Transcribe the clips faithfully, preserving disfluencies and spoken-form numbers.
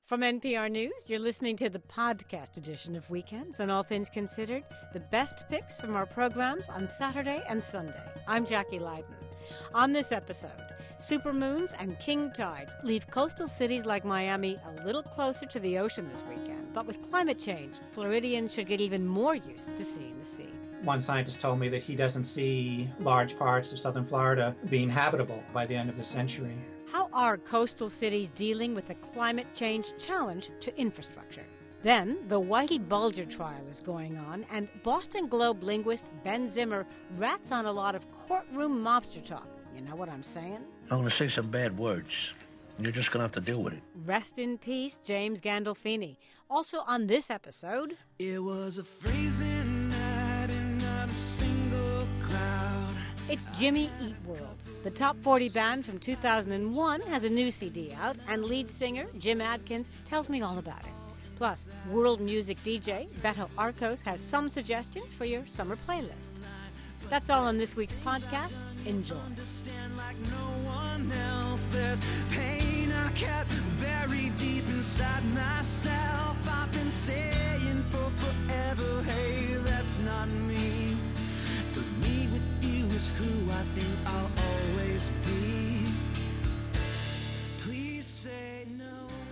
From N P R News, you're listening to the podcast edition of Weekends on All Things Considered, the best picks from our programs on Saturday and Sunday. I'm Jackie Leiden. On this episode, supermoons and king tides leave coastal cities like Miami a little closer to the ocean this weekend. But with climate change, Floridians should get even more used to seeing the sea. One scientist told me that he doesn't see large parts of southern Florida being habitable by the end of the century. How are coastal cities dealing with the climate change challenge to infrastructure? Then, the Whitey Bulger trial is going on, and Boston Globe linguist Ben Zimmer rats on a lot of courtroom mobster talk. You know what I'm saying? I'm going to say some bad words. You're just going to have to deal with it. Rest in peace, James Gandolfini. Also on this episode... It was a freezing night and not a single cloud. It's Jimmy Eat World. The top forty band from two thousand one has a new C D out, and lead singer Jim Adkins tells me all about it. Plus, world music D J Beto Arcos has some suggestions for your summer playlist. That's all on this week's podcast. Enjoy. Like no one else. There's pain I kept buried deep inside myself. I've been saying for forever, hey, that's not me. But me with you is who I think I'll always be. Please say no.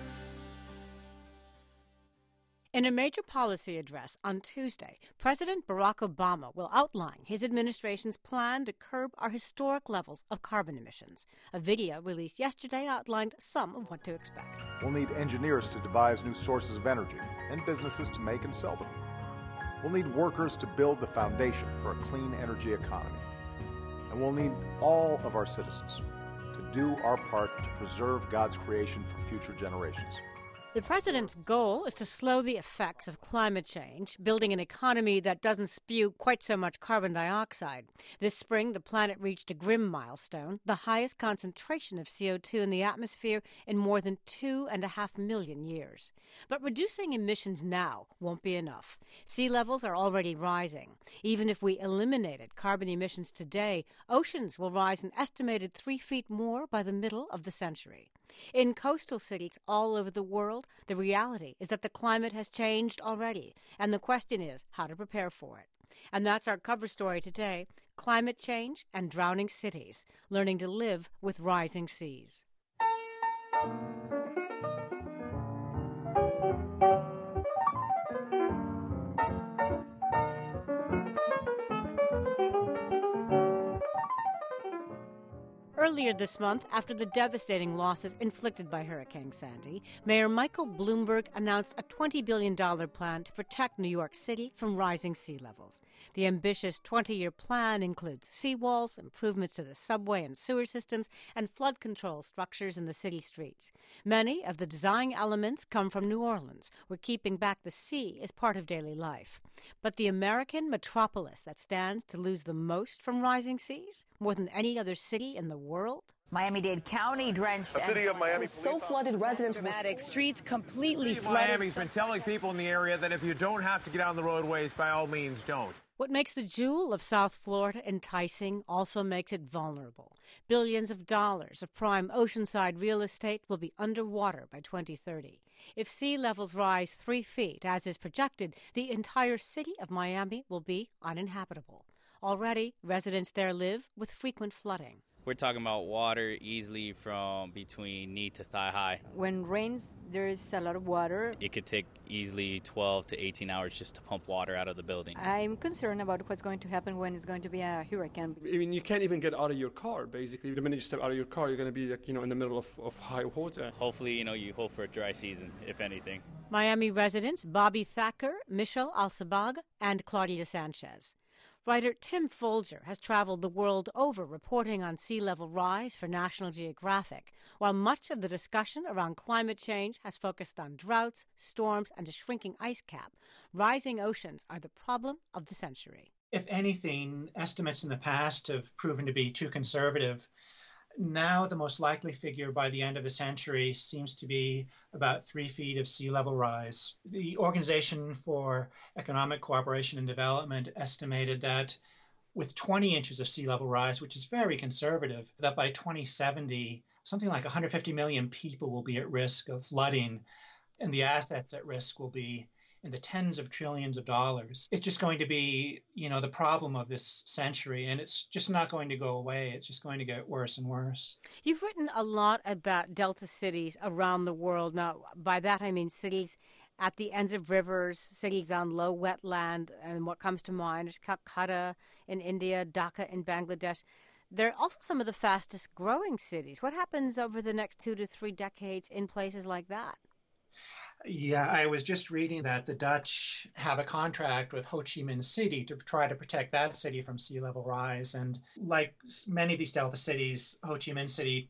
In a major policy address on Tuesday, President Barack Obama will outline his administration's plan to curb our historic levels of carbon emissions. A video released yesterday outlined some of what to expect. We'll need engineers to devise new sources of energy and businesses to make and sell them. We'll need workers to build the foundation for a clean energy economy. And we'll need all of our citizens to do our part to preserve God's creation for future generations. The president's goal is to slow the effects of climate change, building an economy that doesn't spew quite so much carbon dioxide. This spring, the planet reached a grim milestone, the highest concentration of C O two in the atmosphere in more than two and a half million years. But reducing emissions now won't be enough. Sea levels are already rising. Even if we eliminated carbon emissions today, oceans will rise an estimated three feet more by the middle of the century. In coastal cities all over the world, the reality is that the climate has changed already, and the question is how to prepare for it. And that's our cover story today, Climate Change and Drowning Cities, Learning to Live with Rising Seas. Earlier this month, after the devastating losses inflicted by Hurricane Sandy, Mayor Michael Bloomberg announced a twenty billion dollars plan to protect New York City from rising sea levels. The ambitious twenty-year plan includes seawalls, improvements to the subway and sewer systems, and flood control structures in the city streets. Many of the design elements come from New Orleans, where keeping back the sea is part of daily life. But the American metropolis that stands to lose the most from rising seas, more than any other city in the world? Miami-Dade County drenched a city of Miami so flooded residents dramatic streets completely flooded. Miami's been telling people in the area that if you don't have to get on the roadways, by all means don't. What makes the jewel of South Florida enticing also makes it vulnerable. Billions of dollars of prime oceanside real estate will be underwater by twenty thirty. If sea levels rise three feet, as is projected, the entire city of Miami will be uninhabitable. Already, residents there live with frequent flooding. We're talking about water easily from between knee to thigh high. When rains, there's a lot of water. It could take easily twelve to eighteen hours just to pump water out of the building. I'm concerned about what's going to happen when it's going to be a hurricane. I mean, you can't even get out of your car, basically. The minute you step out of your car, you're going to be, like, you know, in the middle of, of high water. Hopefully, you know, you hope for a dry season, if anything. Miami residents Bobby Thacker, Michelle Alsabag, and Claudia Sanchez. Writer Tim Folger has traveled the world over reporting on sea level rise for National Geographic, while much of the discussion around climate change has focused on droughts, storms, and a shrinking ice cap. Rising oceans are the problem of the century. If anything, estimates in the past have proven to be too conservative. Now, the most likely figure by the end of the century seems to be about three feet of sea level rise. The Organization for Economic Cooperation and Development estimated that with twenty inches of sea level rise, which is very conservative, that by twenty seventy, something like one hundred fifty million people will be at risk of flooding and the assets at risk will be in the tens of trillions of dollars. It's just going to be, you know, the problem of this century, and it's just not going to go away. It's just going to get worse and worse. You've written a lot about delta cities around the world. Now, by that I mean cities at the ends of rivers, cities on low wetland, and what comes to mind is Calcutta in India, Dhaka in Bangladesh. They're also some of the fastest growing cities. What happens over the next two to three decades in places like that? Yeah, I was just reading that the Dutch have a contract with Ho Chi Minh City to try to protect that city from sea level rise. And like many of these delta cities, Ho Chi Minh City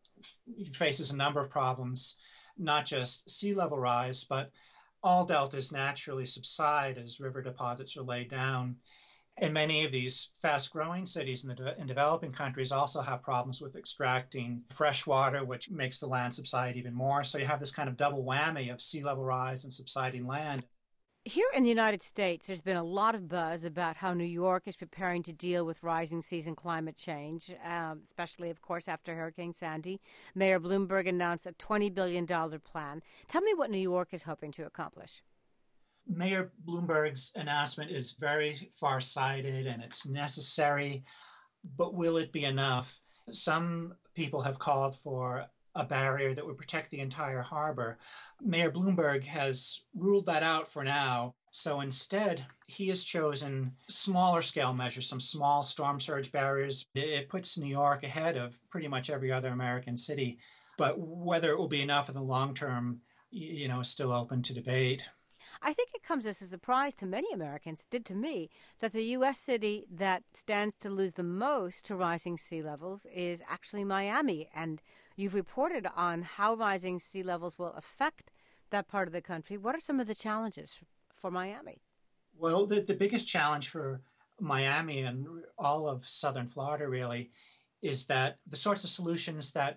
f- faces a number of problems, not just sea level rise, but all deltas naturally subside as river deposits are laid down. And many of these fast-growing cities in, the de- in developing countries also have problems with extracting fresh water, which makes the land subside even more. So you have this kind of double whammy of sea level rise and subsiding land. Here in the United States, there's been a lot of buzz about how New York is preparing to deal with rising seas and climate change, um, especially, of course, after Hurricane Sandy. Mayor Bloomberg announced a twenty billion dollars plan. Tell me what New York is hoping to accomplish. Mayor Bloomberg's announcement is very far-sighted and it's necessary, but will it be enough? Some people have called for a barrier that would protect the entire harbor. Mayor Bloomberg has ruled that out for now. So instead, he has chosen smaller scale measures, some small storm surge barriers. It puts New York ahead of pretty much every other American city. But whether it will be enough in the long term, you know, is still open to debate. I think it comes as a surprise to many Americans, it did to me, that the U S city that stands to lose the most to rising sea levels is actually Miami. And you've reported on how rising sea levels will affect that part of the country. What are some of the challenges for Miami? Well, the, the biggest challenge for Miami and all of southern Florida, really, is that the sorts of solutions that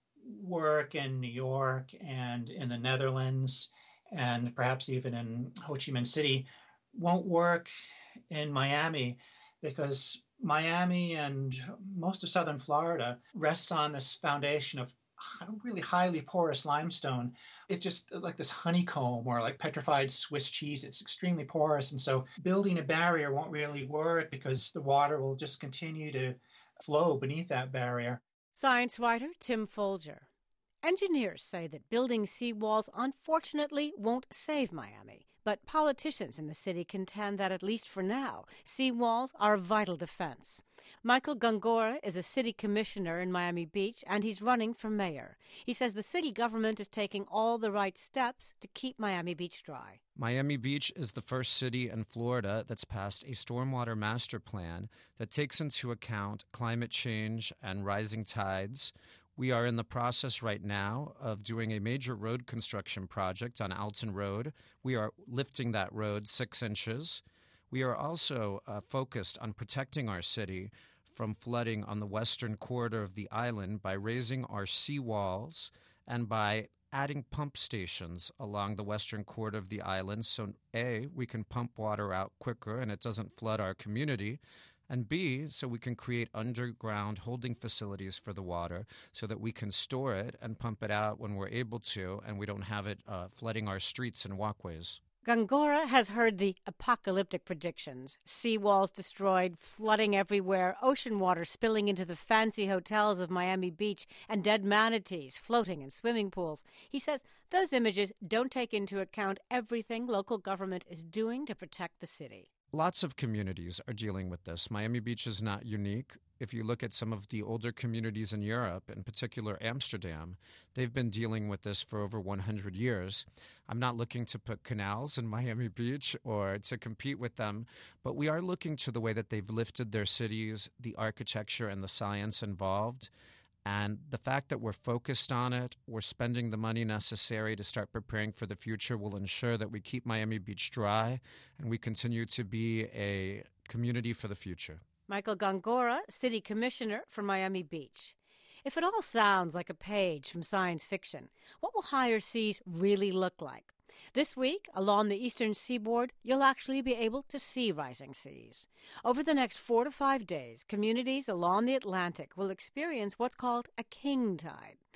work in New York and in the Netherlands and perhaps even in Ho Chi Minh City won't work in Miami, because Miami and most of southern Florida rests on this foundation of really highly porous limestone. It's just like this honeycomb or like petrified Swiss cheese. It's extremely porous. And so building a barrier won't really work because the water will just continue to flow beneath that barrier. Science writer Tim Folger. Engineers say that building seawalls unfortunately won't save Miami, but politicians in the city contend that, at least for now, seawalls are a vital defense. Michael Gongora is a city commissioner in Miami Beach, and he's running for mayor. He says the city government is taking all the right steps to keep Miami Beach dry. Miami Beach is the first city in Florida that's passed a stormwater master plan that takes into account climate change and rising tides. We are in the process right now of doing a major road construction project on Alton Road. We are lifting that road six inches. We are also uh, focused on protecting our city from flooding on the western corridor of the island by raising our seawalls and by adding pump stations along the western corridor of the island. So, A, we can pump water out quicker and it doesn't flood our community. And B, so we can create underground holding facilities for the water so that we can store it and pump it out when we're able to, and we don't have it uh, flooding our streets and walkways. Gongora has heard the apocalyptic predictions. Seawalls destroyed, flooding everywhere, ocean water spilling into the fancy hotels of Miami Beach, and dead manatees floating in swimming pools. He says those images don't take into account everything local government is doing to protect the city. Lots of communities are dealing with this. Miami Beach is not unique. If you look at some of the older communities in Europe, in particular Amsterdam, they've been dealing with this for over one hundred years. I'm not looking to put canals in Miami Beach or to compete with them, but we are looking to the way that they've lifted their cities, the architecture and the science involved. And the fact that we're focused on it, we're spending the money necessary to start preparing for the future will ensure that we keep Miami Beach dry and we continue to be a community for the future. Michael Gongora, City Commissioner for Miami Beach. If it all sounds like a page from science fiction, what will higher seas really look like? This week, along the eastern seaboard, you'll actually be able to see rising seas. Over the next four to five days, communities along the Atlantic will experience what's called a king tide.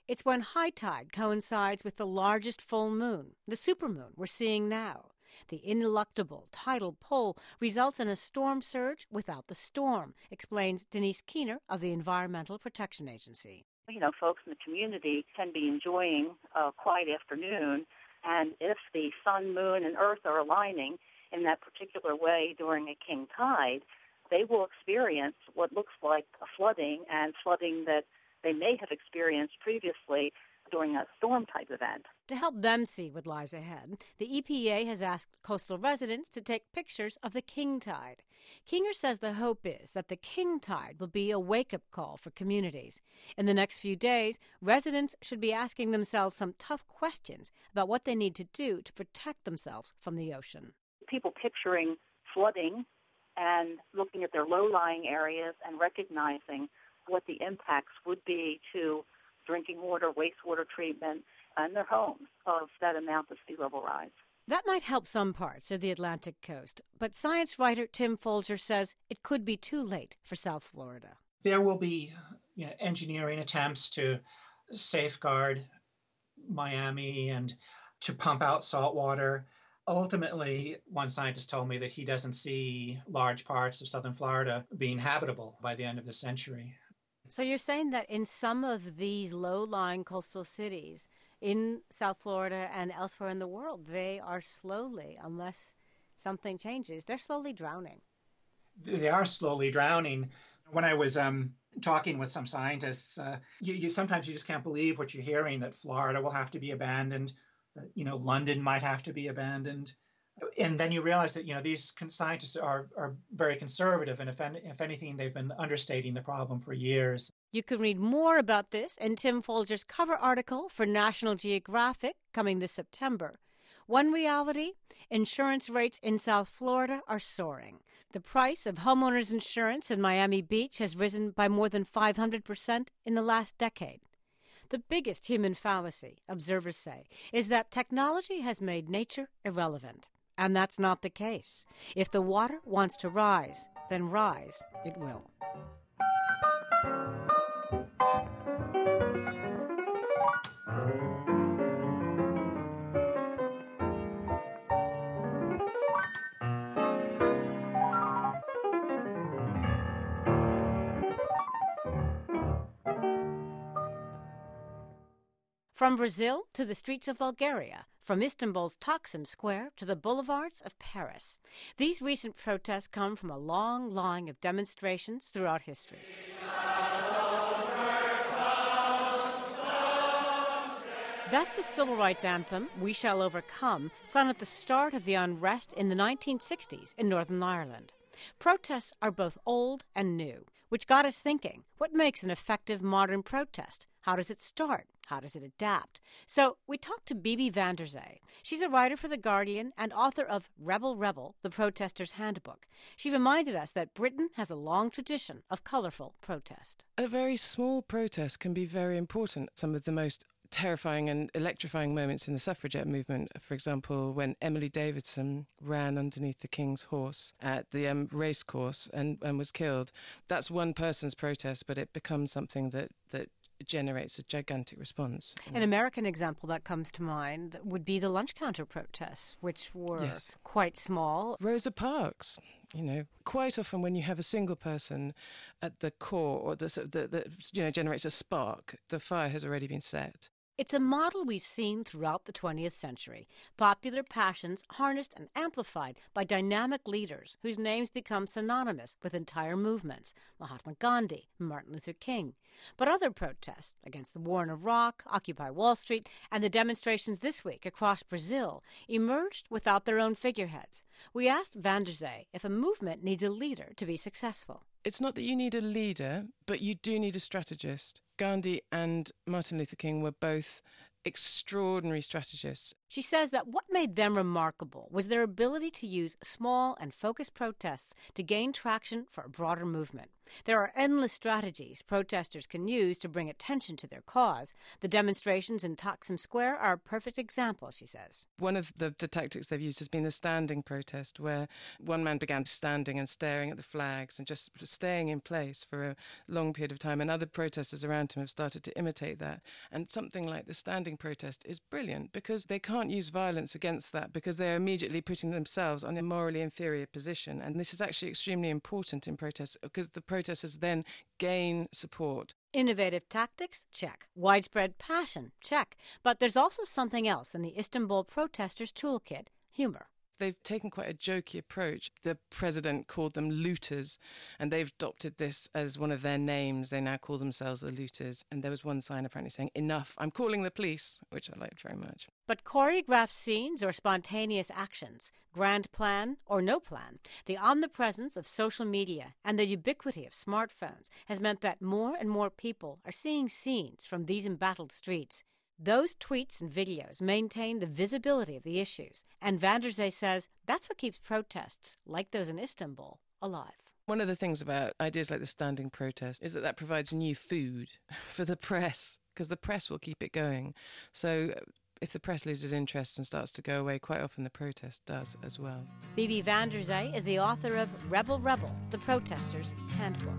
It's when high tide coincides with the largest full moon, the supermoon we're seeing now. The ineluctable tidal pull results in a storm surge without the storm, explains Denise Keener of the Environmental Protection Agency. You know, folks in the community can be enjoying a quiet afternoon, and if the sun, moon, and earth are aligning in that particular way during a king tide, they will experience what looks like a flooding, and flooding that they may have experienced previously during a storm-type event. To help them see what lies ahead, the E P A has asked coastal residents to take pictures of the king tide. Keener says the hope is that the king tide will be a wake-up call for communities. In the next few days, residents should be asking themselves some tough questions about what they need to do to protect themselves from the ocean. People picturing flooding and looking at their low-lying areas and recognizing what the impacts would be to drinking water, wastewater treatment, and their homes of that amount of sea level rise. That might help some parts of the Atlantic coast, but science writer Tim Folger says it could be too late for South Florida. There will be, you know, engineering attempts to safeguard Miami and to pump out salt water. Ultimately, one scientist told me that he doesn't see large parts of southern Florida being habitable by the end of the century. So you're saying that in some of these low-lying coastal cities in South Florida and elsewhere in the world, they are slowly, unless something changes, they're slowly drowning. They are slowly drowning. When I was um, talking with some scientists, uh, you, you sometimes you just can't believe what you're hearing, that Florida will have to be abandoned, uh, you know, London might have to be abandoned. And then you realize that, you know, these scientists are, are very conservative, and if, if anything, they've been understating the problem for years. You can read more about this in Tim Folger's cover article for National Geographic coming this September. One reality, insurance rates in South Florida are soaring. The price of homeowners insurance in Miami Beach has risen by more than five hundred percent in the last decade. The biggest human fallacy, observers say, is that technology has made nature irrelevant. And that's not the case. If the water wants to rise, then rise it will. From Brazil to the streets of Bulgaria, from Istanbul's Taksim Square to the boulevards of Paris. These recent protests come from a long line of demonstrations throughout history. That's the civil rights anthem, We Shall Overcome, sung at the start of the unrest in the nineteen sixties in Northern Ireland. Protests are both old and new, which got us thinking, what makes an effective modern protest? How does it start? How does it adapt? So we talked to Bibi van der Zee. She's a writer for The Guardian and author of Rebel Rebel, The Protester's Handbook. She reminded us that Britain has a long tradition of colourful protest. A very small protest can be very important. Some of the most terrifying and electrifying moments in the suffragette movement, for example, when Emily Davidson ran underneath the King's horse at the um, race course and, and was killed. That's one person's protest, but it becomes something that, that generates a gigantic response. An American example that comes to mind would be the lunch counter protests, which were yes. quite small. Rosa Parks, you know, quite often when you have a single person at the core or the, the, the you know generates a spark, the fire has already been set. It's a model we've seen throughout the twentieth century. Popular passions harnessed and amplified by dynamic leaders whose names become synonymous with entire movements, Mahatma Gandhi, Martin Luther King. But other protests against the war in Iraq, Occupy Wall Street, and the demonstrations this week across Brazil emerged without their own figureheads. We asked van der Zee if a movement needs a leader to be successful. It's not that you need a leader, but you do need a strategist. Gandhi and Martin Luther King were both extraordinary strategists. She says that what made them remarkable was their ability to use small and focused protests to gain traction for a broader movement. There are endless strategies protesters can use to bring attention to their cause. The demonstrations in Taksim Square are a perfect example, she says. One of the, the tactics they've used has been the standing protest, where one man began standing and staring at the flags and just staying in place for a long period of time, and other protesters around him have started to imitate that. And something like the standing protest is brilliant because they can't use violence against that, because they're immediately putting themselves on a morally inferior position. And this is actually extremely important in protests because the protesters then gain support. Innovative tactics? Check. Widespread passion? Check. But there's also something else in the Istanbul protesters' toolkit: humor. They've taken quite a jokey approach. The president called them looters, and they've adopted this as one of their names. They now call themselves the looters. And there was one sign apparently saying, "Enough, I'm calling the police," which I liked very much. But choreographed scenes or spontaneous actions, grand plan or no plan, the omnipresence of social media and the ubiquity of smartphones has meant that more and more people are seeing scenes from these embattled streets. Those tweets and videos maintain the visibility of the issues, and Van der Zee says that's what keeps protests, like those in Istanbul, alive. One of the things about ideas like the standing protest is that that provides new food for the press, because the press will keep it going. So if the press loses interest and starts to go away, quite often the protest does as well. Bibi Van der Zee is the author of Rebel Rebel, The Protesters' Handbook.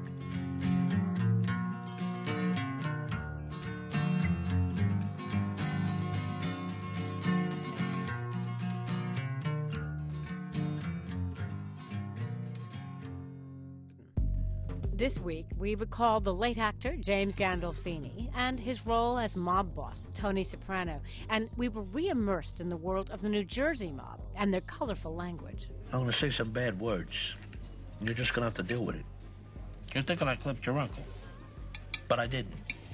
This week, we recall the late actor James Gandolfini and his role as mob boss Tony Soprano, and we were re-immersed in the world of the New Jersey mob and their colorful language. I'm going to say some bad words. You're just going to have to deal with it. You're thinking I clipped your uncle, but I didn't.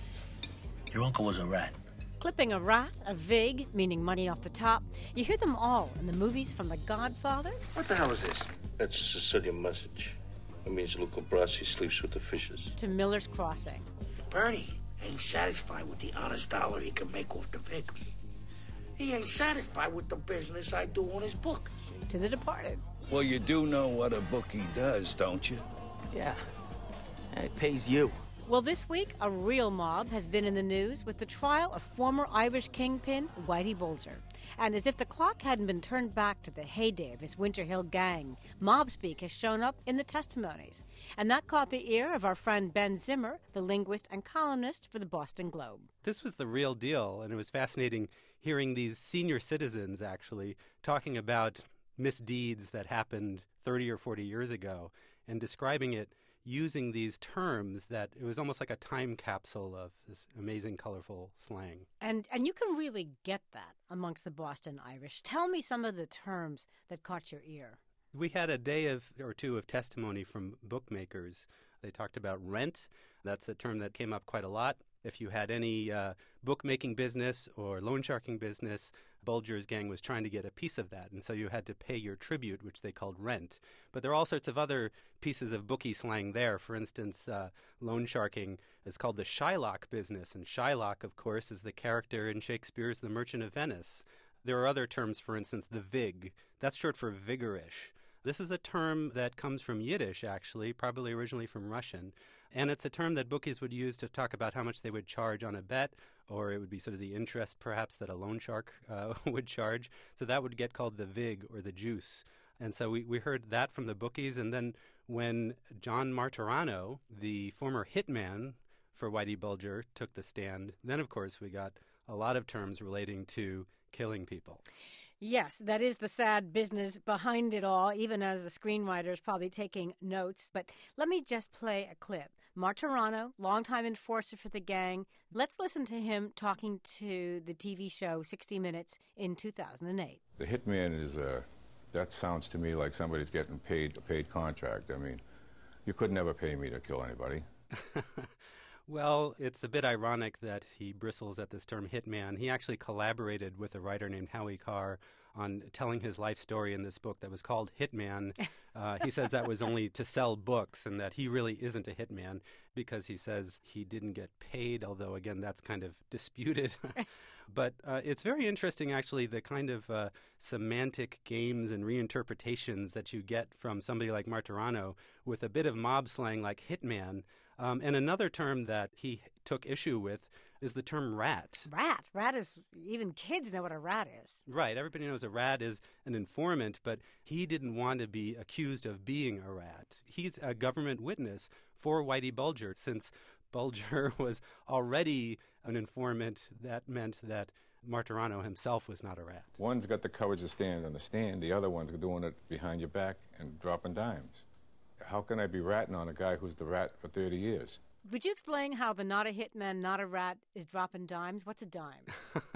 Your uncle was a rat. Clipping a rat, a vig, meaning money off the top. You hear them all in the movies from The Godfather. What the hell is this? That's a Sicilian message. It means Luca Brasi sleeps with the fishes. To Miller's Crossing. Bernie ain't satisfied with the honest dollar he can make off the victims. He ain't satisfied with the business I do on his book. To The Departed. Well, you do know what a bookie does, don't you? Yeah. And it pays you. Well, this week, a real mob has been in the news with the trial of former Irish kingpin Whitey Bulger. And as if the clock hadn't been turned back to the heyday of his Winter Hill gang, mob speak has shown up in the testimonies. And that caught the ear of our friend Ben Zimmer, the linguist and columnist for the Boston Globe. This was the real deal, and it was fascinating hearing these senior citizens actually talking about misdeeds that happened thirty or forty years ago and describing it using these terms that it was almost like a time capsule of this amazing, colorful slang. And and you can really get that amongst the Boston Irish. Tell me some of the terms that caught your ear. We had a day of or two of testimony from bookmakers. They talked about rent. That's a term that came up quite a lot. If you had any uh, bookmaking business or loan sharking business, Bulger's gang was trying to get a piece of that, and so you had to pay your tribute, which they called rent. But there are all sorts of other pieces of bookie slang there. For instance, uh, loan sharking is called the Shylock business, and Shylock, of course, is the character in Shakespeare's The Merchant of Venice. There are other terms, for instance, the vig. That's short for vigorish. This is a term that comes from Yiddish, actually, probably originally from Russian. And it's a term that bookies would use to talk about how much they would charge on a bet, or it would be sort of the interest, perhaps, that a loan shark uh, would charge. So that would get called the vig, or the juice. And so we, we heard that from the bookies. And then when John Martirano, the former hitman for Whitey Bulger, took the stand, then, of course, we got a lot of terms relating to killing people. Yes, that is the sad business behind it all, even as the screenwriter is probably taking notes. But let me just play a clip. Martirano, longtime enforcer for the gang. Let's listen to him talking to the T V show sixty minutes in two thousand eight. The hitman is, uh, that sounds to me like somebody's getting paid a paid contract. I mean, you could never pay me to kill anybody. Well, it's a bit ironic that he bristles at this term hitman. He actually collaborated with a writer named Howie Carr on telling his life story in this book that was called Hitman. Uh, he says that was only to sell books and that he really isn't a hitman because he says he didn't get paid, although, again, that's kind of disputed. But uh, it's very interesting, actually, the kind of uh, semantic games and reinterpretations that you get from somebody like Martirano with a bit of mob slang like hitman. Um, and another term that he took issue with is the term rat. Rat. Rat is, even kids know what a rat is. Right. Everybody knows a rat is an informant, but he didn't want to be accused of being a rat. He's a government witness for Whitey Bulger. Since Bulger was already an informant, that meant that Martirano himself was not a rat. One's got the courage to stand on the stand, the other one's doing it behind your back and dropping dimes. How can I be ratting on a guy who's the rat for thirty years? Would you explain how the not a hitman, not a rat is dropping dimes? What's a dime?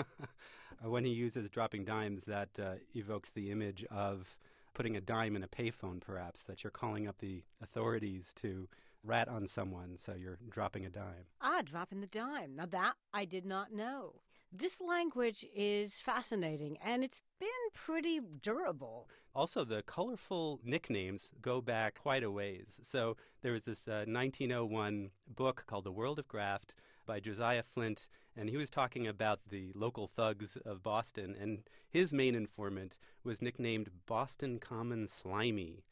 When he uses dropping dimes, that uh, evokes the image of putting a dime in a payphone, perhaps, that you're calling up the authorities to rat on someone, so you're dropping a dime. Ah, dropping the dime. Now that I did not know. This language is fascinating, and it's been pretty durable. Also, the colorful nicknames go back quite a ways. So there was this uh, nineteen oh one book called The World of Graft by Josiah Flint, and he was talking about the local thugs of Boston, and his main informant was nicknamed Boston Common Slimy,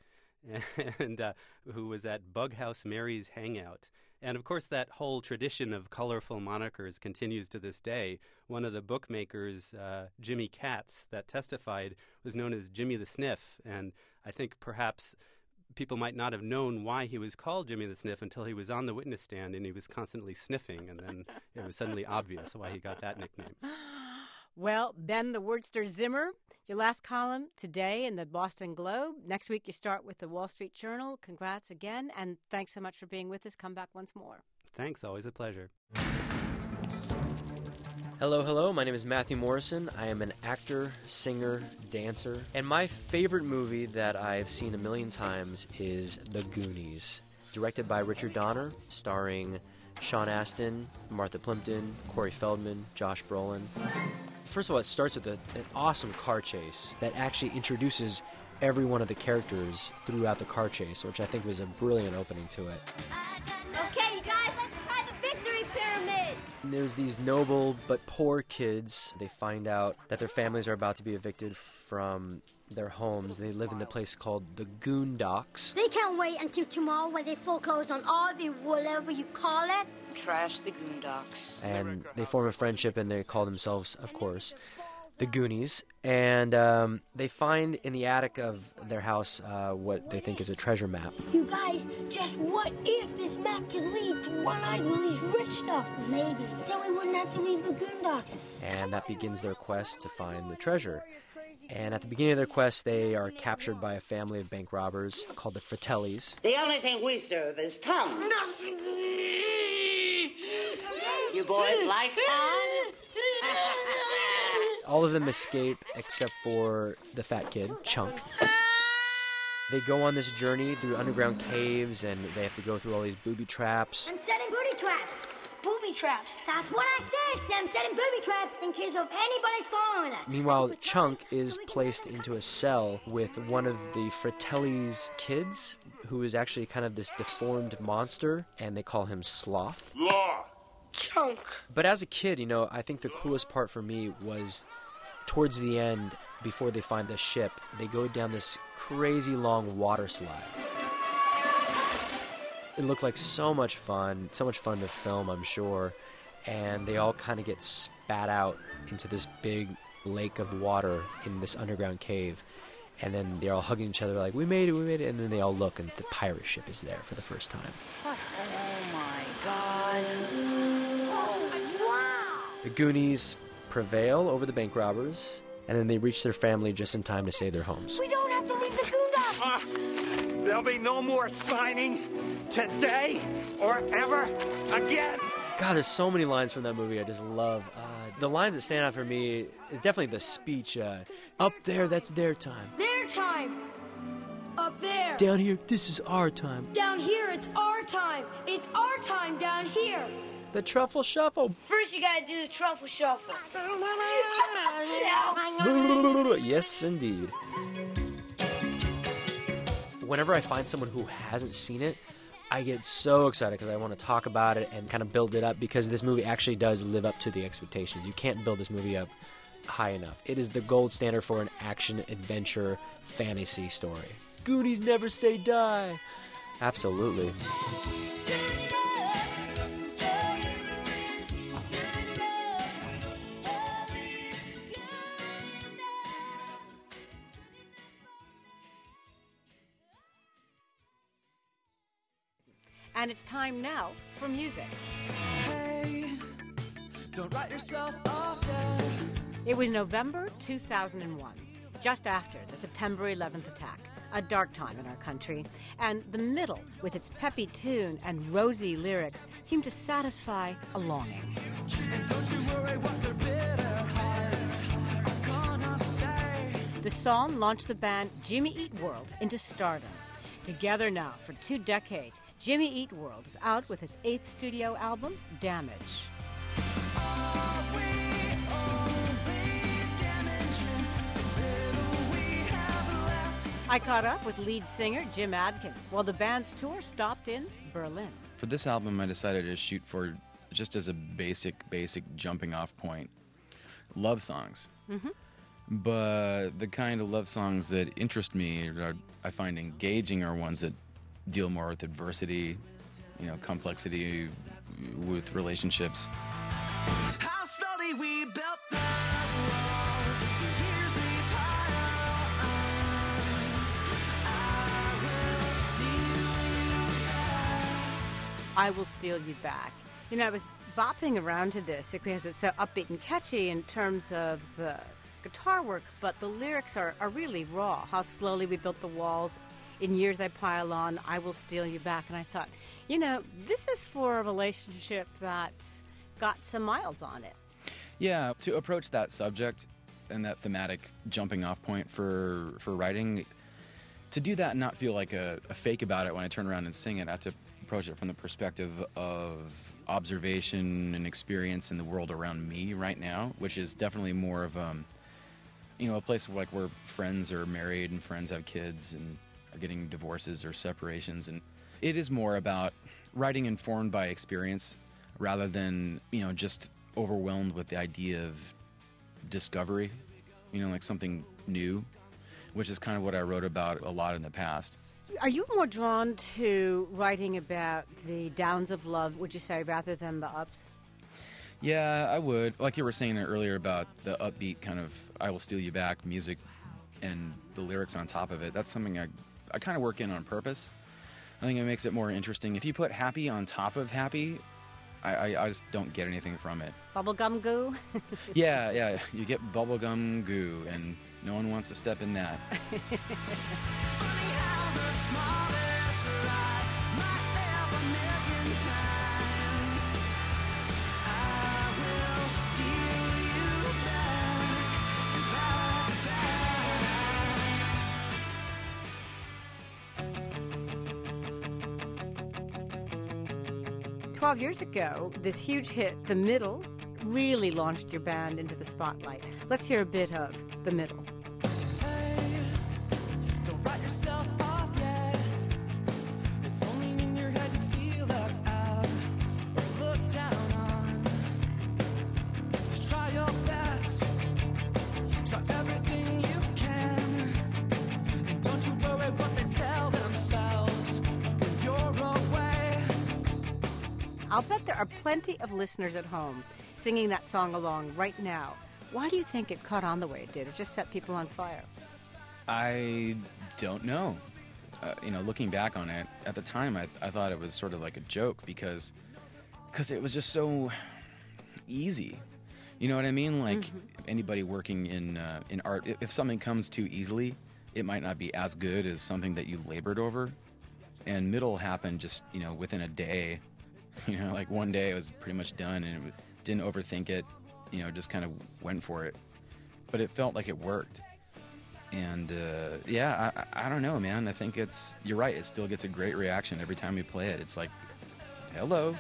and uh, who was at Bughouse Mary's Hangout. And, of course, that whole tradition of colorful monikers continues to this day. One of the bookmakers, uh, Jimmy Katz, that testified was known as Jimmy the Sniff. And I think perhaps people might not have known why he was called Jimmy the Sniff until he was on the witness stand and he was constantly sniffing. And then it was suddenly obvious why he got that nickname. Well, Ben the Wordster Zimmer, your last column today in the Boston Globe. Next week you start with the Wall Street Journal. Congrats again, and thanks so much for being with us. Come back once more. Thanks, always a pleasure. Hello, hello, my name is Matthew Morrison. I am an actor, singer, dancer, and my favorite movie that I've seen a million times is The Goonies. Directed by Richard Donner, starring Sean Astin, Martha Plimpton, Corey Feldman, Josh Brolin. First of all, it starts with a, an awesome car chase that actually introduces every one of the characters throughout the car chase, which I think was a brilliant opening to it. Okay, you guys, let's try the victory pyramid! And there's these noble but poor kids. They find out that their families are about to be evicted from their homes. They live in the place called the Goondocks. They can't wait until tomorrow when they foreclose on all the whatever you call it. Trash the Goondocks. And they form a friendship, and they call themselves, of course, the Goonies. And um, they find in the attic of their house uh, what they think is a treasure map. You guys, just what if this map could lead to One-Eyed Willie's rich stuff? Maybe. Then we wouldn't have to leave the Goondocks. And that begins their quest to find the treasure. And at the beginning of their quest, they are captured by a family of bank robbers called the Fratellis. The only thing we serve is tongue. You boys like tongue? All of them escape except for the fat kid, Chunk. They go on this journey through underground caves, and they have to go through all these booby traps. I'm setting booby traps. Booby traps. That's what I said, Sam. Setting booby traps in case of anybody's following us. Meanwhile, Chunk is placed into a cell with one of the Fratelli's kids, who is actually kind of this deformed monster, and they call him Sloth. Law. Chunk. But as a kid, you know, I think the coolest part for me was towards the end, before they find the ship, they go down this crazy long water slide. It looked like so much fun, so much fun to film, I'm sure, and they all kind of get spat out into this big lake of water in this underground cave, and then they're all hugging each other like, we made it, we made it, and then they all look, and the pirate ship is there for the first time. Oh my God. The Goonies prevail over the bank robbers, and then they reach their family just in time to save their homes. We don't have to leave the Goondocks. Uh, there'll be no more signing today or ever again. God, there's so many lines from that movie I just love. Uh, the lines that stand out for me is definitely the speech, uh, up there, that's their time. Their time. Up there. Down here, this is our time. Down here, it's our time. It's our time down here. The Truffle Shuffle. First, you gotta do the truffle shuffle. Yes, indeed. Whenever I find someone who hasn't seen it, I get so excited because I want to talk about it and kind of build it up, because this movie actually does live up to the expectations. You can't build this movie up high enough. It is the gold standard for an action adventure fantasy story. Goonies never say die. Absolutely. And it's time now for music. Hey, don't write yourself off yet. It was November two thousand one, just after the September eleventh attack, a dark time in our country, and The Middle, with its peppy tune and rosy lyrics, seemed to satisfy a longing. And don't you worry what their bitter hearts are gonna say. The song launched the band Jimmy Eat World into stardom. Together now for two decades, Jimmy Eat World is out with its eighth studio album, Damage. I caught up with lead singer Jim Adkins while the band's tour stopped in Berlin. For this album, I decided to shoot for, just as a basic, basic jumping off point, love songs. Mm-hmm. But the kind of love songs that interest me, or I find engaging, are ones that deal more with adversity, you know, complexity with relationships. How slowly we built the walls, years we piled on. I will steal you back. I Will Steal You Back. You know, I was bopping around to this because it's so upbeat and catchy in terms of the guitar work, but the lyrics are, are really raw. How slowly we built the walls, in years they pile on, I will steal you back. And I thought, you know, this is for a relationship that's got some miles on it. Yeah, to approach that subject and that thematic jumping off point for, for writing, to do that and not feel like a, a fake about it when I turn around and sing it, I have to approach it from the perspective of observation and experience in the world around me right now, which is definitely more of um, you know, a place like where friends are married and friends have kids and are getting divorces or separations. And it is more about writing informed by experience rather than, you know, just overwhelmed with the idea of discovery, you know, like something new, which is kind of what I wrote about a lot in the past. Are you more drawn to writing about the downs of love, would you say, rather than the ups? Yeah, I would. Like you were saying earlier about the upbeat kind of I Will Steal You Back music and the lyrics on top of it, that's something I, I kind of work in on purpose. I think it makes it more interesting. If you put happy on top of happy, I, I, I just don't get anything from it. Bubblegum goo? yeah, yeah, you get bubblegum goo, and no one wants to step in that. Twelve years ago, this huge hit, The Middle, really launched your band into the spotlight. Let's hear a bit of The Middle. Hey, don't write yourself off yet. It's only in your head you feel left out or looked down on. Just try your best. Try everything you can. And don't you worry what they tell themselves when you're away. I'll bet there are plenty of listeners at home singing that song along right now. Why do you think it caught on the way it did? It just set people on fire. I don't know. Uh, you know, looking back on it, at the time I, I thought it was sort of like a joke because because it was just so easy. You know what I mean? Like mm-hmm. anybody working in uh, in art, if, if something comes too easily, it might not be as good as something that you labored over. And Middle happened just, you know, within a day. You know, like one day it was pretty much done and it didn't overthink it, you know, just kind of went for it. But it felt like it worked. And uh, yeah, I, I don't know, man. I think it's, you're right, it still gets a great reaction every time we play it. It's like, hello.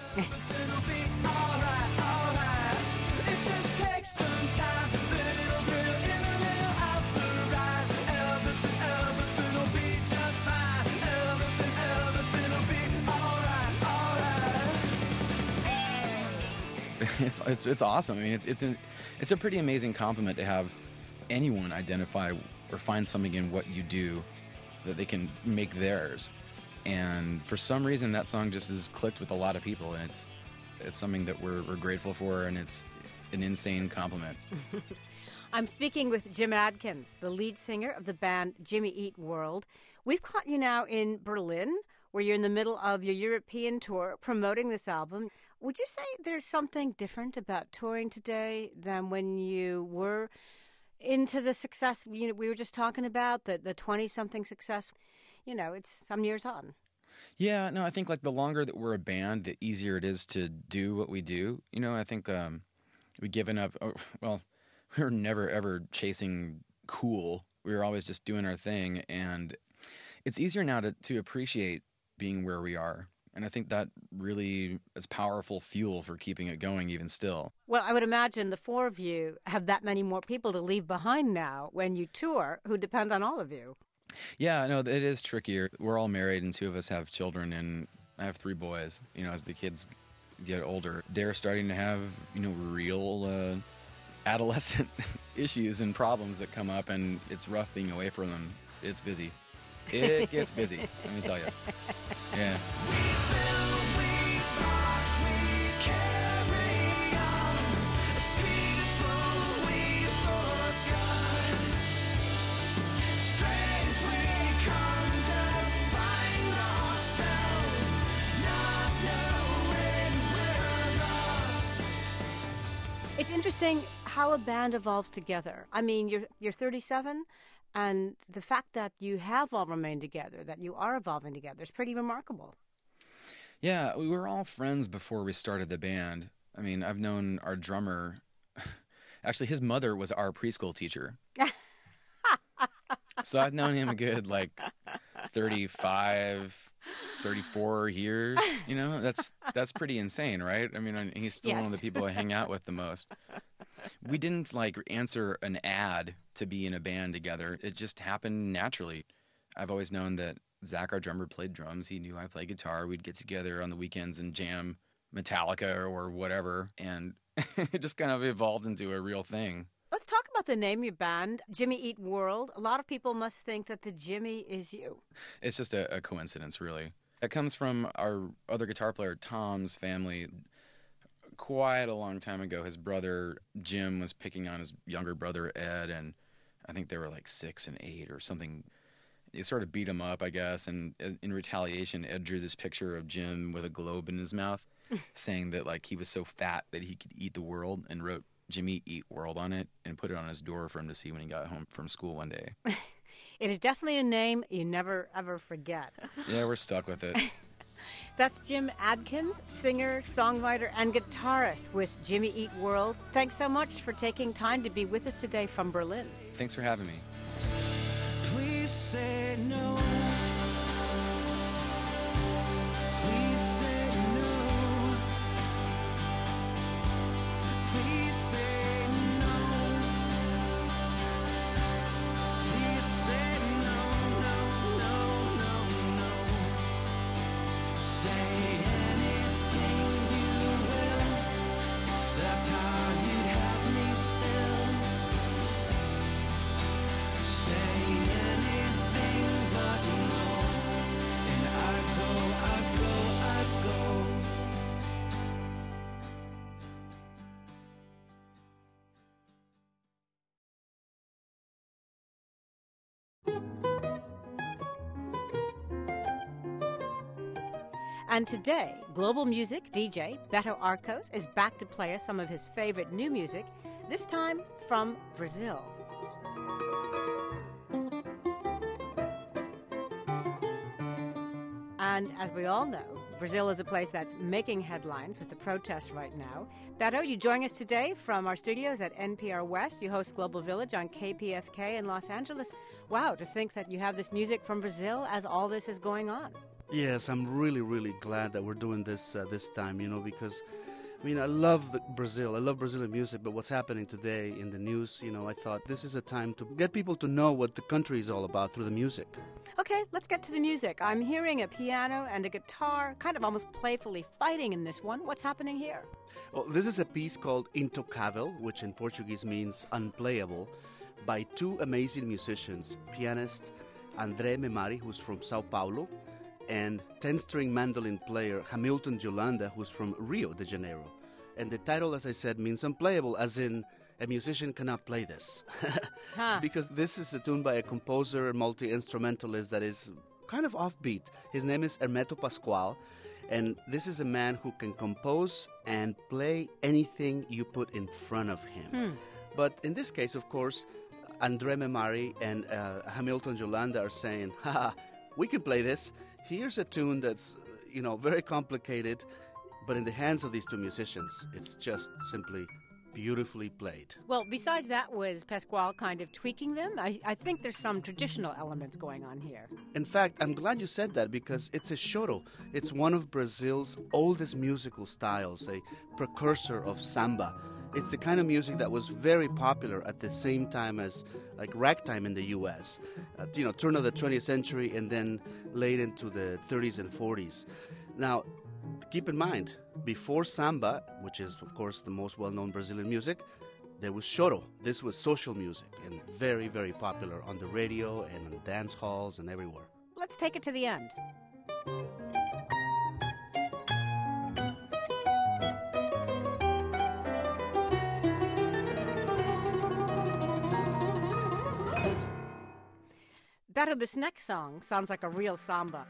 It's, it's it's awesome. I mean, it's it's a it's a pretty amazing compliment to have anyone identify or find something in what you do that they can make theirs. And for some reason, that song just has clicked with a lot of people, and it's it's something that we're we're grateful for, and it's an insane compliment. I'm speaking with Jim Adkins, the lead singer of the band Jimmy Eat World. We've caught you now in Berlin, where you're in the middle of your European tour promoting this album. Would you say there's something different about touring today than when you were into the success you know, we were just talking about, the the twenty-something success? You know, it's some years on. Yeah, no, I think like the longer that we're a band, the easier it is to do what we do. You know, I think um, we've given up, oh, well, we were never ever chasing cool. We were always just doing our thing. And it's easier now to, to appreciate being where we are. And I think that really is powerful fuel for keeping it going even still. Well, I would imagine the four of you have that many more people to leave behind now when you tour who depend on all of you. Yeah, no, it is trickier. We're all married and two of us have children, and I have three boys. You know, as the kids get older, they're starting to have, you know, real uh, adolescent issues and problems that come up, and it's rough being away from them. It's busy. It gets busy, let me tell you. Yeah. It's interesting how a band evolves together. I mean, you're you're thirty-seven, and the fact that you have all remained together, that you are evolving together, is pretty remarkable. Yeah, we were all friends before we started the band. I mean, I've known our drummer. Actually, his mother was our preschool teacher. So I've known him a good, like, thirty-five, thirty-four years, you know? That's that's pretty insane, right? I mean, he's still yes. one of the people I hang out with the most. We didn't, like, answer an ad to be in a band together. It just happened naturally. I've always known that Zach, our drummer, played drums. He knew I played guitar. We'd get together on the weekends and jam Metallica or whatever, and it just kind of evolved into a real thing. Let's talk about the name of your band, Jimmy Eat World. A lot of people must think that the Jimmy is you. It's just a, a coincidence, really. It comes from our other guitar player, Tom's family. Quite a long time ago, his brother, Jim, was picking on his younger brother, Ed, and I think they were like six and eight or something. They sort of beat him up, I guess, and in retaliation, Ed drew this picture of Jim with a globe in his mouth, saying that like he was so fat that he could eat the world, and wrote Jimmy Eat World on it and put it on his door for him to see when he got home from school one day. It is definitely a name you never, ever forget. Yeah, we're stuck with it. That's Jim Adkins, singer, songwriter, and guitarist with Jimmy Eat World. Thanks so much for taking time to be with us today from Berlin. Thanks for having me. Please say no. Please say no. Please say no. Please say no, no, no, no, no. Say anything you will, except how you'd have me still. Say anything but no, and I'd go, I'd go, I'd go. And today, global music D J Beto Arcos is back to play us some of his favorite new music, this time from Brazil. And as we all know, Brazil is a place that's making headlines with the protests right now. Beto, you join us today from our studios at N P R West. You host Global Village on K P F K in Los Angeles. Wow, to think that you have this music from Brazil as all this is going on. Yes, I'm really, really glad that we're doing this uh, this time, you know, because, I mean, I love the Brazil. I love Brazilian music, but what's happening today in the news, you know, I thought this is a time to get people to know what the country is all about through the music. Okay, let's get to the music. I'm hearing a piano and a guitar kind of almost playfully fighting in this one. What's happening here? Well, this is a piece called Intocável, which in Portuguese means unplayable, by two amazing musicians, pianist André Memari, who's from Sao Paulo, and ten-string mandolin player Hamilton Yolanda, who's from Rio de Janeiro. And the title, as I said, means unplayable, as in a musician cannot play this. huh. Because this is a tune by a composer and multi-instrumentalist that is kind of offbeat. His name is Hermeto Pascoal, and this is a man who can compose and play anything you put in front of him. Hmm. But in this case, of course, André Memari and uh, Hamilton Yolanda are saying, haha, we can play this. Here's a tune that's, you know, very complicated, but in the hands of these two musicians, it's just simply beautifully played. Well, besides that, was Pascoal kind of tweaking them? I, I think there's some traditional elements going on here. In fact, I'm glad you said that because it's a choro. It's one of Brazil's oldest musical styles, a precursor of samba. It's the kind of music that was very popular at the same time as like ragtime in the U S, uh, you know, turn of the twentieth century and then late into the thirties and forties. Now, keep in mind, before samba, which is, of course, the most well-known Brazilian music, there was choro. This was social music and very, very popular on the radio and in dance halls and everywhere. Let's take it to the end. Beto, this next song sounds like a real samba.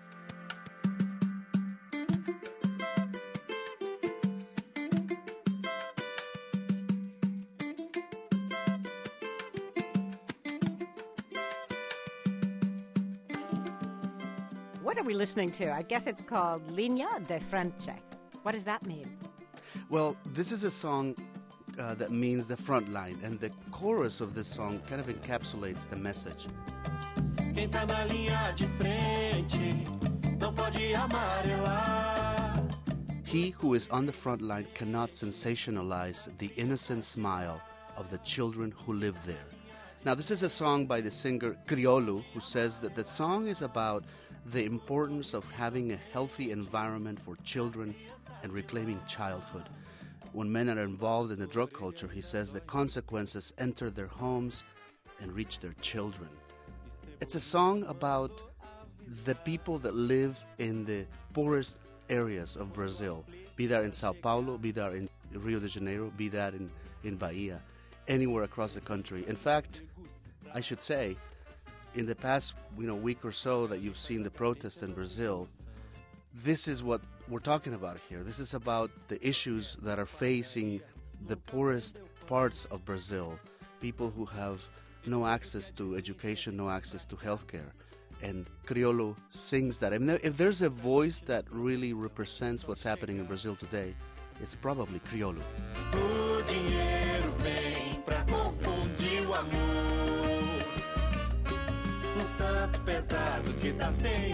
What are we listening to? I guess it's called Linha de Frente. What does that mean? Well, this is a song uh, that means the front line, and the chorus of this song kind of encapsulates the message. Quem tá na linha de frente não pode amarelar. He who is on the front line cannot sensationalize the innocent smile of the children who live there. Now, this is a song by the singer Criolo, who says that the song is about the importance of having a healthy environment for children and reclaiming childhood. When men are involved in the drug culture, he says the consequences enter their homes and reach their children. It's a song about the people that live in the poorest areas of Brazil, be that in Sao Paulo, be that in Rio de Janeiro, be that in, in Bahia, anywhere across the country. In fact, I should say, in the past you know, week or so that you've seen the protests in Brazil, this is what we're talking about here. This is about the issues that are facing the poorest parts of Brazil, people who have no access to education, no access to healthcare. And Criolo sings that. I mean, if there's a voice that really represents what's happening in Brazil today, it's probably Criolo. O dinheiro vem pra confundir o amor. Um santo pesado que tá sem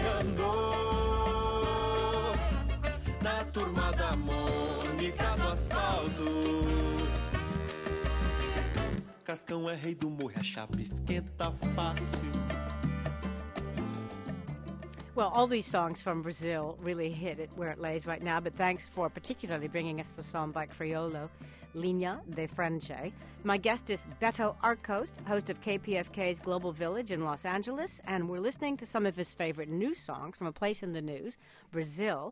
andor. Na turma da Mônica do asfalto. Cascão é rei do morro, a chapa esquenta fácil. Well, all these songs from Brazil really hit it where it lays right now, but thanks for particularly bringing us the song by Criolo, Linha de Frente. My guest is Beto Arcos, host of K P F K's Global Village in Los Angeles, and we're listening to some of his favorite news songs from a place in the news, Brazil.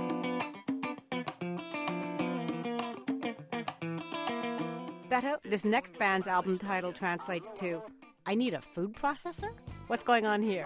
Beto, this next band's album title translates to, I Need a Food Processor? What's going on here?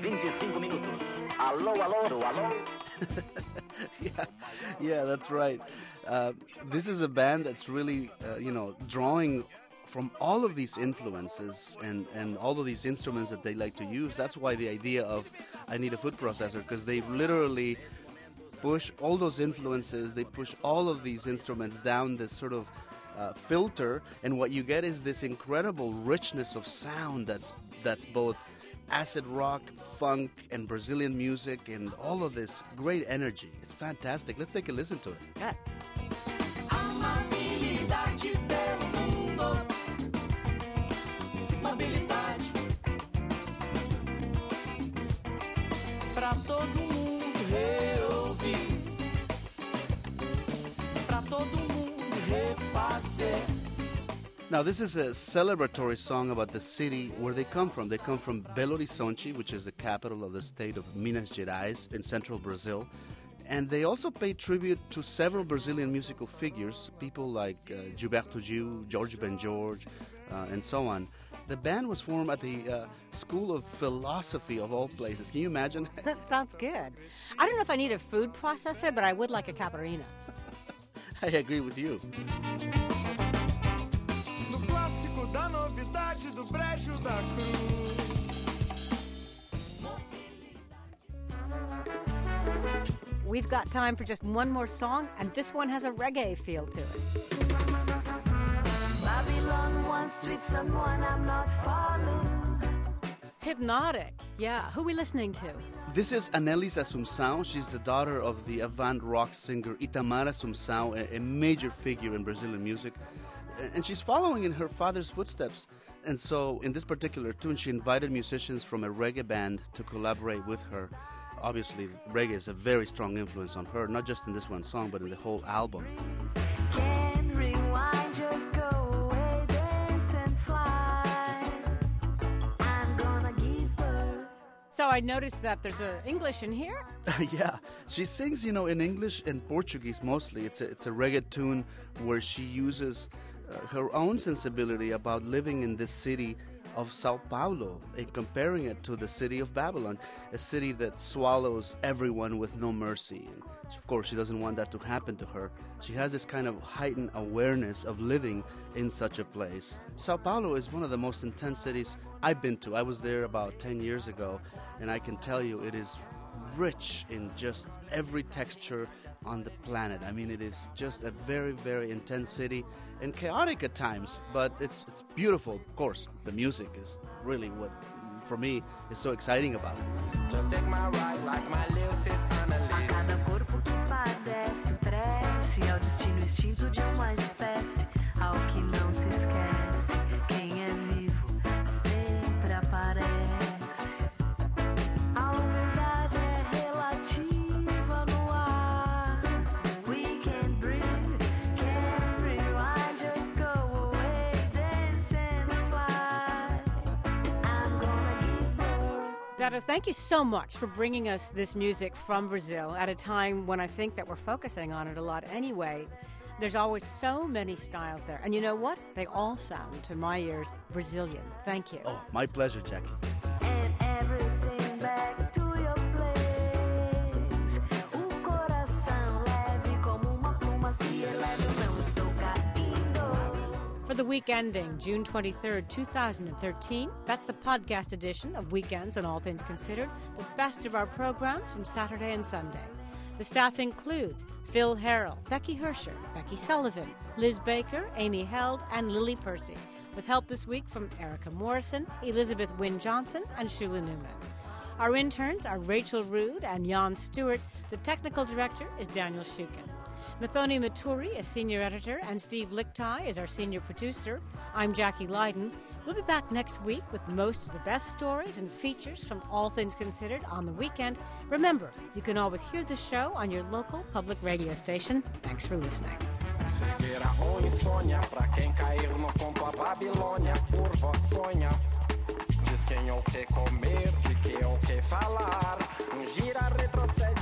yeah, yeah, that's right. Uh, this is a band that's really, uh, you know, drawing from all of these influences and, and all of these instruments that they like to use. That's why the idea of I Need a Food Processor, because they've literally push all those influences, they push all of these instruments down this sort of uh, filter, and what you get is this incredible richness of sound that's that's both acid rock, funk, and Brazilian music, and all of this great energy. It's fantastic. Let's take a listen to it. Yes. Amabilidade pelo mundo. Mobilidade pra todo mundo reouvir, pra todo mundo refazer. Now, this is a celebratory song about the city where they come from. They come from Belo Horizonte, which is the capital of the state of Minas Gerais in central Brazil. And they also pay tribute to several Brazilian musical figures, people like uh, Gilberto Gil, Jorge Ben Jorge, uh, and so on. The band was formed at the uh, School of Philosophy of all places. Can you imagine? That sounds good. I don't know if I need a food processor, but I would like a caparina. I agree with you. No clássico da novidade do brejo da cruz. We've got time for just one more song, and this one has a reggae feel to it. Babylon wants to treat someone I'm not following. Hypnotic. Yeah, who are we listening to? This is Anelis Assunção. She's the daughter of the avant rock singer Itamar Assunção, a, a major figure in Brazilian music. And she's following in her father's footsteps. And so in this particular tune, she invited musicians from a reggae band to collaborate with her. Obviously, reggae is a very strong influence on her, not just in this one song, but in the whole album. Can't rewind, just go away, dance and fly. I'm gonna give birth. So I noticed that there's a English in here. Yeah, she sings, you know, in English and Portuguese mostly. It's a, it's a reggae tune where she uses uh, her own sensibility about living in this city of Sao Paulo and comparing it to the city of Babylon, a city that swallows everyone with no mercy. And of course, she doesn't want that to happen to her. She has this kind of heightened awareness of living in such a place. Sao Paulo is one of the most intense cities I've been to. I was there about ten years ago, and I can tell you it is rich in just every texture on the planet. I mean, it is just a very, very intense city and chaotic at times, but it's it's beautiful. Of course, the music is really what, for me, is so exciting about it. Just take my ride like my little sis Annalise. A cada corpo que padece, prece ao destino extinto de uma espécie, ao que não se esquece. Quem é vivo sempre aparece. A humildade é relativa no ar. We can breathe, can't rewind, just go away, dance and fly. I'm gonna give birth. Beto, thank you so much for bringing us this music from Brazil at a time when I think that we're focusing on it a lot anyway. There's always so many styles there. And you know what? They all sound, to my ears, Brazilian. Thank you. Oh, my pleasure, Jackie. And everything back to your place. O coração leve como uma pluma se eleva, eu não estou caindo. For the week ending June twenty-third, twenty thirteen, that's the podcast edition of Weekends and All Things Considered, the best of our programs from Saturday and Sunday. The staff includes Phil Harrell, Becky Hersher, Becky Sullivan, Liz Baker, Amy Held, and Lily Percy, with help this week from Erica Morrison, Elizabeth Wynne Johnson, and Shula Newman. Our interns are Rachel Rood and Jan Stewart. The technical director is Daniel Shukin. Mathoni Maturi is senior editor, and Steve Lichtai is our senior producer. I'm Jackie Leiden. We'll be back next week with most of the best stories and features from All Things Considered on the weekend. Remember, you can always hear the show on your local public radio station. Thanks for listening. Cegueira ou insônia, pra quem cair no conto a Babilônia, por vós sonha. Diz quem ou que comer, de que ou que falar, um gira, retrocede.